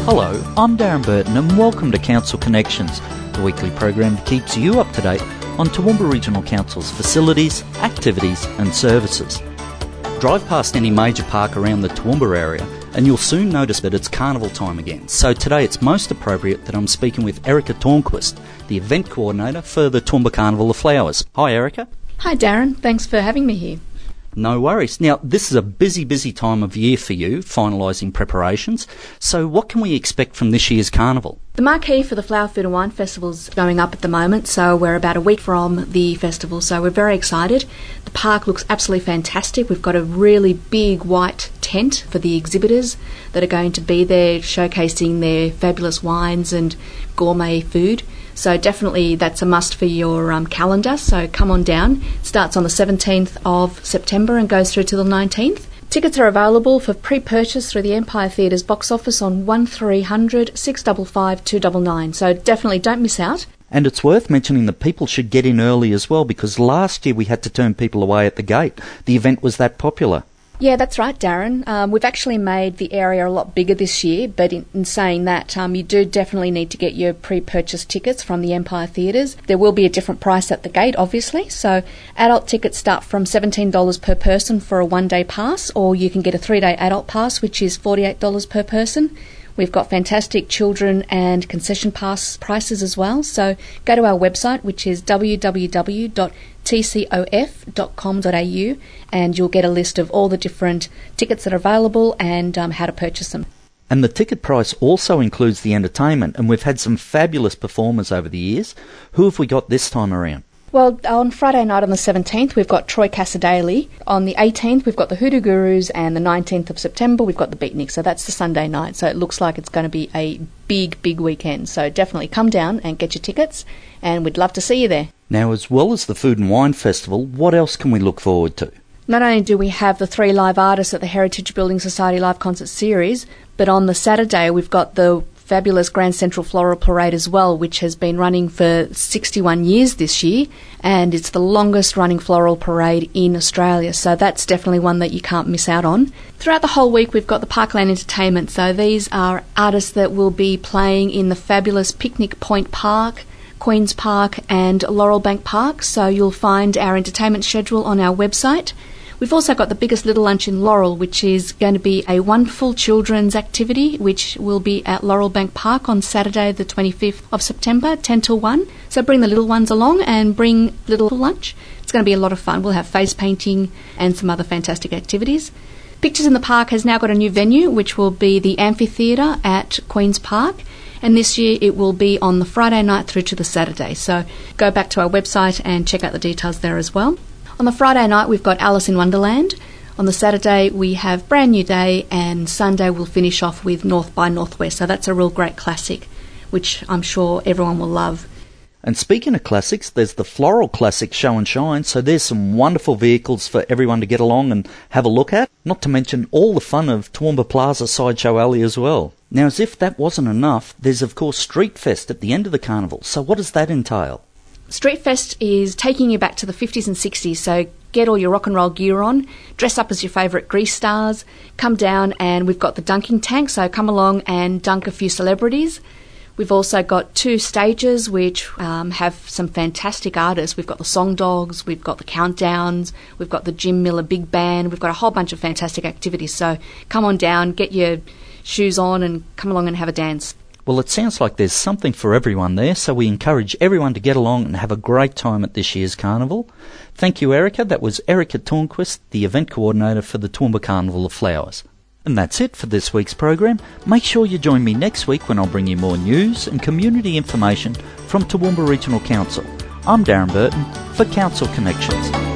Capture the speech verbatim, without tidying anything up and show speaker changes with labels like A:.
A: Hello, I'm Darren Burton and welcome to Council Connections, the weekly program that keeps you up to date on Toowoomba Regional Council's facilities, activities and services. Drive past any major park around the Toowoomba area and you'll soon notice that it's carnival time again. So today it's most appropriate that I'm speaking with Erica Tornquist, the event coordinator for the Toowoomba Carnival of Flowers. Hi Erica.
B: Hi Darren, thanks for having me here.
A: No worries. Now, this is a busy, busy time of year for you, finalising preparations. So what can we expect from this year's carnival?
B: The marquee for the Flower, Food and Wine Festival is going up at the moment, so we're about a week from the festival, so we're very excited. The park looks absolutely fantastic. We've got a really big white tent for the exhibitors that are going to be there showcasing their fabulous wines and gourmet food. So definitely that's a must for your um, calendar, so come on down. It starts on the seventeenth of September and goes through to the nineteenth. Tickets are available for pre-purchase through the Empire Theatre's box office on one three hundred, six five five, two nine nine, so definitely don't miss out.
A: And it's worth mentioning that people should get in early as well, because last year we had to turn people away at the gate. The event was that popular.
B: Yeah, that's right, Darren. Um, we've actually made the area a lot bigger this year, but in, in saying that, um, you do definitely need to get your pre-purchase tickets from the Empire Theatres. There will be a different price at the gate, obviously. So adult tickets start from seventeen dollars per person for a one-day pass, or you can get a three-day adult pass, which is forty-eight dollars per person. We've got fantastic children and concession pass prices as well. So go to our website, which is w w w dot t c o f dot com dot a u, and you'll get a list of all the different tickets that are available and um, how to purchase them.
A: And the ticket price also includes the entertainment, and we've had some fabulous performers over the years. Who have we got this time around?
B: Well, on Friday night on the seventeenth, we've got Troy Cassadaly. On the eighteenth, we've got the Hoodoo Gurus, and the nineteenth of September, we've got the Beatniks. So that's the Sunday night. So it looks like it's going to be a big, big weekend. So definitely come down and get your tickets, and we'd love to see you there.
A: Now, as well as the Food and Wine Festival, what else can we look forward to?
B: Not only do we have the three live artists at the Heritage Building Society Live Concert Series, but on the Saturday we've got the fabulous Grand Central Floral Parade as well, which has been running for sixty-one years this year, and it's the longest running floral parade in Australia, so that's definitely one that you can't miss out on. Throughout the whole week we've got the Parkland Entertainment, so these are artists that will be playing in the fabulous Picnic Point Park, Queen's Park and Laurelbank Park, so you'll find our entertainment schedule on our website. We've also got the Biggest Little Lunch in Laurel, which is going to be a wonderful children's activity, which will be at Laurelbank Park on Saturday the twenty-fifth of September, ten till one. So bring the little ones along and bring little lunch. It's going to be a lot of fun. We'll have face painting and some other fantastic activities. Pictures in the Park has now got a new venue, which will be the Amphitheatre at Queen's Park. And this year it will be on the Friday night through to the Saturday. So go back to our website and check out the details there as well. On the Friday night we've got Alice in Wonderland. On the Saturday we have Brand New Day, and Sunday we'll finish off with North by Northwest. So that's a real great classic, which I'm sure everyone will love.
A: And speaking of classics, there's the Floral Classic Show and Shine, so there's some wonderful vehicles for everyone to get along and have a look at, not to mention all the fun of Toowoomba Plaza Sideshow Alley as well. Now, as if that wasn't enough, there's of course Street Fest at the end of the carnival, so what does that entail?
B: Street Fest is taking you back to the fifties and sixties, so get all your rock and roll gear on, dress up as your favourite grease stars, come down, and we've got the dunking tank, so come along and dunk a few celebrities. We've also got two stages which um, have some fantastic artists. We've got the Song Dogs, we've got the Countdowns, we've got the Jim Miller Big Band, we've got a whole bunch of fantastic activities, so come on down, get your shoes on and come along and have a dance.
A: Well, it sounds like there's something for everyone there, so we encourage everyone to get along and have a great time at this year's carnival. Thank you, Erica. That was Erica Tornquist, the event coordinator for the Toowoomba Carnival of Flowers. And that's it for this week's program. Make sure you join me next week when I'll bring you more news and community information from Toowoomba Regional Council. I'm Darren Burton for Council Connections.